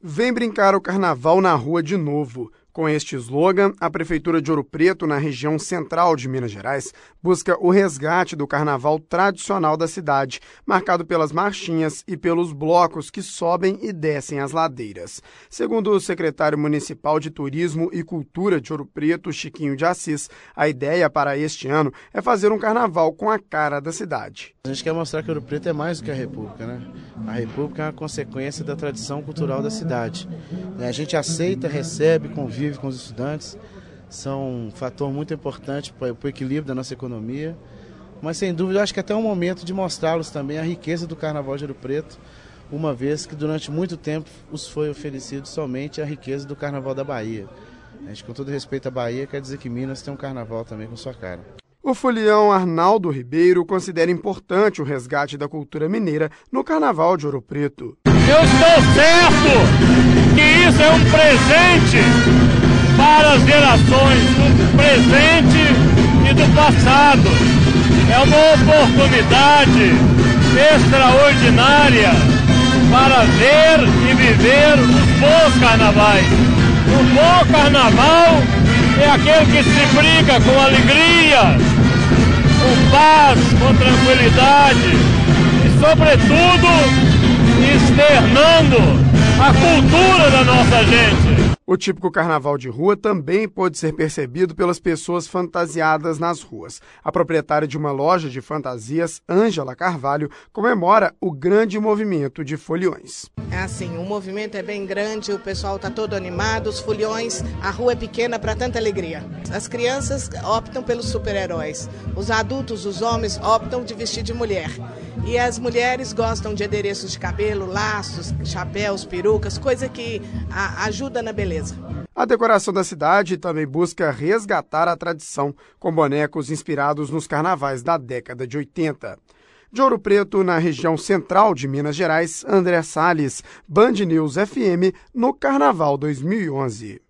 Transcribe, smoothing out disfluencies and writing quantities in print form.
Vem brincar o carnaval na rua de novo. Com este slogan, a Prefeitura de Ouro Preto, na região central de Minas Gerais, busca o resgate do carnaval tradicional da cidade, marcado pelas marchinhas e pelos blocos que sobem e descem as ladeiras. Segundo o secretário municipal de Turismo e Cultura de Ouro Preto, Chiquinho de Assis, a ideia para este ano é fazer um carnaval com a cara da cidade. A gente quer mostrar que Ouro Preto é mais do que a República, né? A República é uma consequência da tradição cultural da cidade. A gente aceita, recebe, convive com os estudantes, são um fator muito importante para o equilíbrio da nossa economia, mas sem dúvida eu acho que até é um momento de mostrá-los também a riqueza do Carnaval de Ouro Preto, uma vez que durante muito tempo os foi oferecido somente a riqueza do Carnaval da Bahia. A gente, com todo respeito à Bahia, quer dizer que Minas tem um carnaval também com sua cara. O folião Arnaldo Ribeiro considera importante o resgate da cultura mineira no Carnaval de Ouro Preto. Eu estou certo que isso é um presente para as gerações do presente e do passado. É uma oportunidade extraordinária para ver e viver os bons carnavais. O bom carnaval é aquele que se brinca com alegria, com paz, com tranquilidade e, sobretudo, externando a cultura da nossa gente. O típico carnaval de rua também pode ser percebido pelas pessoas fantasiadas nas ruas. A proprietária de uma loja de fantasias, Ângela Carvalho, comemora o grande movimento de foliões. É assim, o movimento é bem grande, o pessoal está todo animado, os foliões, a rua é pequena para tanta alegria. As crianças optam pelos super-heróis, os adultos, os homens, optam de vestir de mulher. E as mulheres gostam de adereços de cabelo, laços, chapéus, perucas, coisa que ajuda na beleza. A decoração da cidade também busca resgatar a tradição, com bonecos inspirados nos carnavais da década de 80. De Ouro Preto, na região central de Minas Gerais, André Salles, Band News FM, no Carnaval 2011.